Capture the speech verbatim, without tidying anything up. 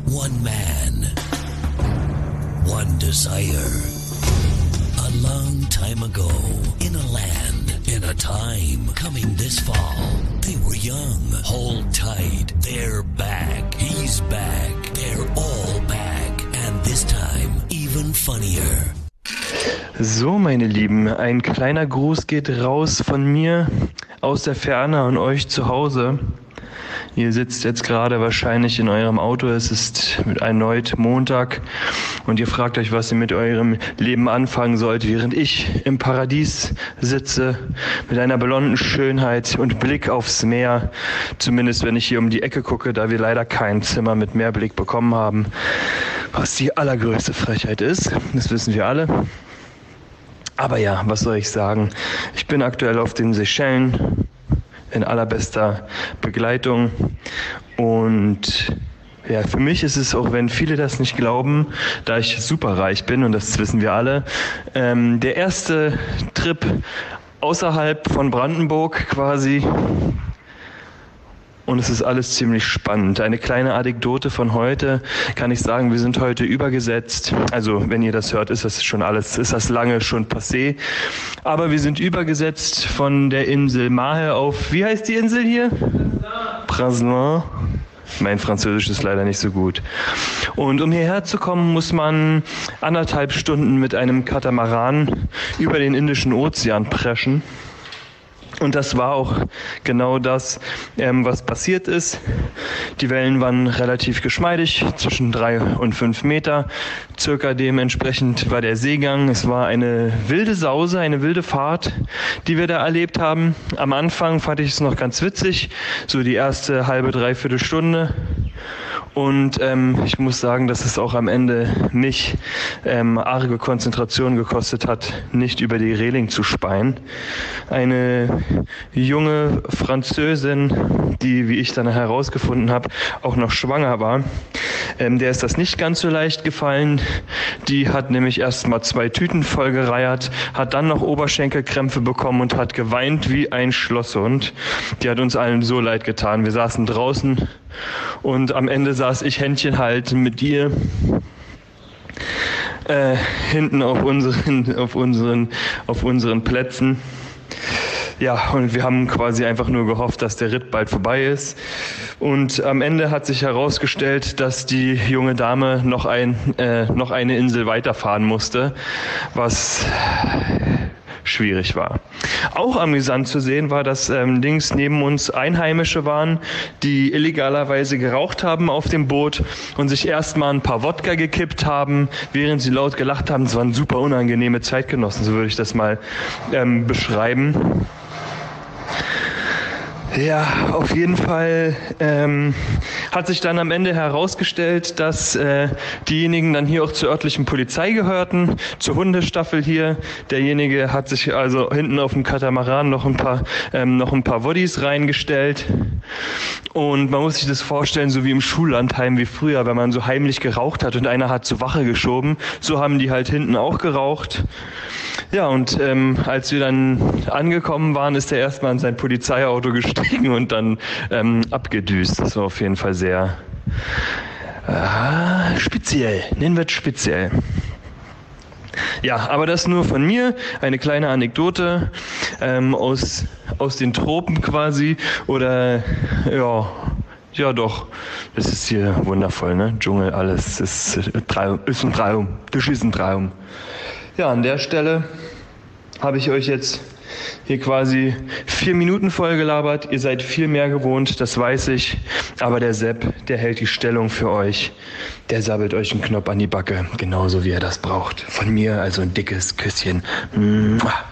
One man, one desire. A long time ago, in a land, in a time, coming this fall, they were young. Hold tight, they're back. He's back. They're all back. And this time, even funnier. So, meine Lieben, ein kleiner Gruß geht raus von mir aus der Ferne an euch zu Hause. Ihr sitzt jetzt gerade wahrscheinlich in eurem Auto, es ist erneut Montag und ihr fragt euch, was ihr mit eurem Leben anfangen sollt, während ich im Paradies sitze mit einer blonden Schönheit und Blick aufs Meer, zumindest wenn ich hier um die Ecke gucke, da wir leider kein Zimmer mit Meerblick bekommen haben, was die allergrößte Frechheit ist, das wissen wir alle. Aber ja, was soll ich sagen, ich bin aktuell auf den Seychellen, in allerbester Begleitung und ja, für mich ist es, auch wenn viele das nicht glauben, da ich super reich bin und das wissen wir alle, ähm, der erste Trip außerhalb von Brandenburg quasi. Und es ist alles ziemlich spannend. Eine kleine Anekdote von heute kann ich sagen, wir sind heute übergesetzt. Also wenn ihr das hört, ist das schon alles, ist das lange schon passé. Aber wir sind übergesetzt von der Insel Mahe auf, wie heißt die Insel hier? Praslin. Mein Französisch ist leider nicht so gut. Und um hierher zu kommen, muss man anderthalb Stunden mit einem Katamaran über den Indischen Ozean preschen. Und das war auch genau das, ähm, was passiert ist. Die Wellen waren relativ geschmeidig, zwischen drei und fünf Meter. Circa dementsprechend war der Seegang. Es war eine wilde Sause, eine wilde Fahrt, die wir da erlebt haben. Am Anfang fand ich es noch ganz witzig, so die erste halbe, dreiviertel Stunde. Und ähm, ich muss sagen, dass es auch am Ende mich ähm, arge Konzentration gekostet hat, nicht über die Reling zu speien. Eine junge Französin, die, wie ich dann herausgefunden habe, auch noch schwanger war, ähm, der ist das nicht ganz so leicht gefallen. Die hat nämlich erst mal zwei Tüten vollgereiert, hat dann noch Oberschenkelkrämpfe bekommen und hat geweint wie ein Schlosshund. Die hat uns allen so leid getan. Wir saßen draußen und am Ende saß ich Händchen halten mit dir äh, hinten auf unseren, auf unseren, auf unseren Plätzen. Ja, und wir haben quasi einfach nur gehofft, dass der Ritt bald vorbei ist. Und am Ende hat sich herausgestellt, dass die junge Dame noch, ein, äh, noch eine Insel weiterfahren musste, was schwierig war. Auch amüsant zu sehen war, dass ähm, links neben uns Einheimische waren, die illegalerweise geraucht haben auf dem Boot und sich erstmal ein paar Wodka gekippt haben, während sie laut gelacht haben. Es waren super unangenehme Zeitgenossen, so würde ich das mal ähm, beschreiben. Ja, auf jeden Fall ähm, hat sich dann am Ende herausgestellt, dass äh, diejenigen dann hier auch zur örtlichen Polizei gehörten, zur Hundestaffel hier. Derjenige hat sich also hinten auf dem Katamaran noch ein paar ähm, noch ein paar Woddies reingestellt. Und man muss sich das vorstellen, so wie im Schullandheim wie früher, wenn man so heimlich geraucht hat und einer hat zur Wache geschoben. So haben die halt hinten auch geraucht. Ja, und ähm, als wir dann angekommen waren, ist er erstmal in sein Polizeiauto gestiegen und dann ähm, abgedüst. Das war auf jeden Fall sehr äh, speziell, nennen wir es speziell. Ja, aber das nur von mir, eine kleine Anekdote ähm, aus, aus den Tropen quasi oder ja, ja doch, das ist hier wundervoll, ne? Dschungel, alles ist, ist ein Traum, das ist ein Traum. Ja, an der Stelle habe ich euch jetzt hier quasi vier Minuten voll gelabert. Ihr seid viel mehr gewohnt, das weiß ich. Aber der Sepp, der hält die Stellung für euch. Der sabbelt euch einen Knopf an die Backe, genauso wie er das braucht. Von mir also ein dickes Küsschen. Mua.